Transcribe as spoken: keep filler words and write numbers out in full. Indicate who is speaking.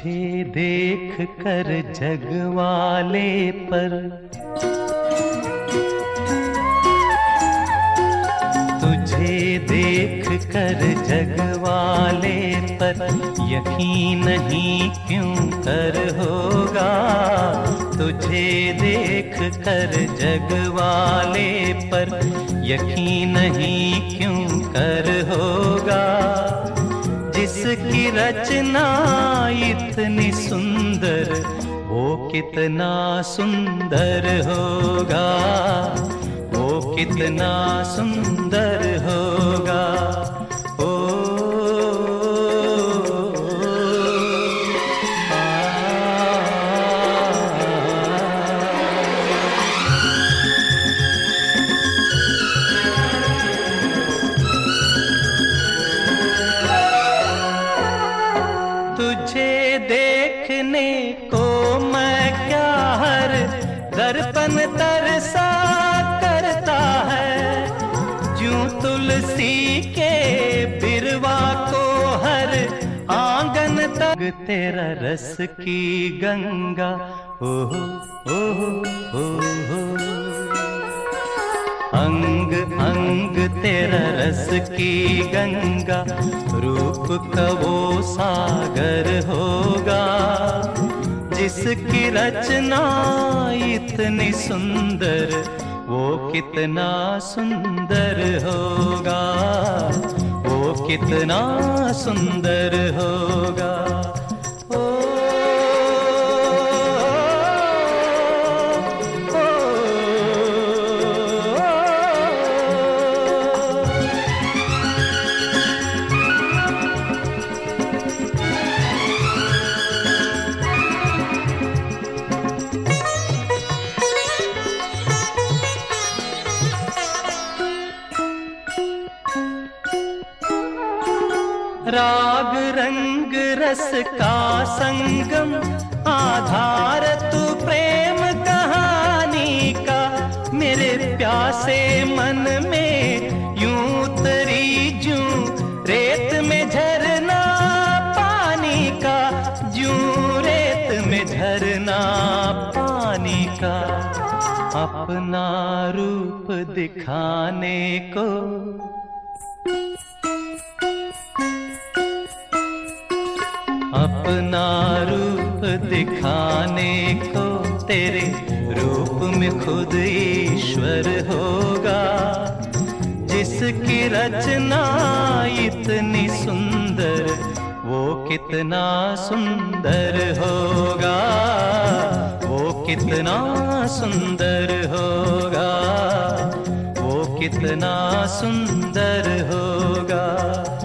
Speaker 1: तुझे देख कर जग वाले पर, तुझे देख कर जग वाले पर यकीन नहीं क्यों कर होगा। तुझे देख कर जग वाले पर यकीन नहीं क्यों कर होगा। जिसकी रचना इतनी सुंदर वो कितना सुंदर होगा, वो कितना सुंदर होगा। ओ तुझे देखने को मैं क्या हर दर्पण तरसा करता है। जूं तुलसी के बिरवा को हर आंगन तक तेरा रस की गंगा। ओह ओह ओह अंग अंग तेरा रस की गंगा, रूप का वो सागर होगा। जिसकी रचना इतनी सुंदर वो कितना सुंदर होगा, वो कितना सुंदर होगा। राग रंग रस का संगम, आधार तू प्रेम कहानी का। मेरे प्यासे मन में यूं उतरी जूं रेत में झरना पानी का, जूं रेत में झरना पानी का। अपना रूप दिखाने को अपना रूप दिखाने को तेरे रूप में खुद ईश्वर होगा। जिसकी रचना इतनी सुंदर वो कितना सुंदर होगा, वो कितना सुंदर होगा, वो कितना सुंदर होगा।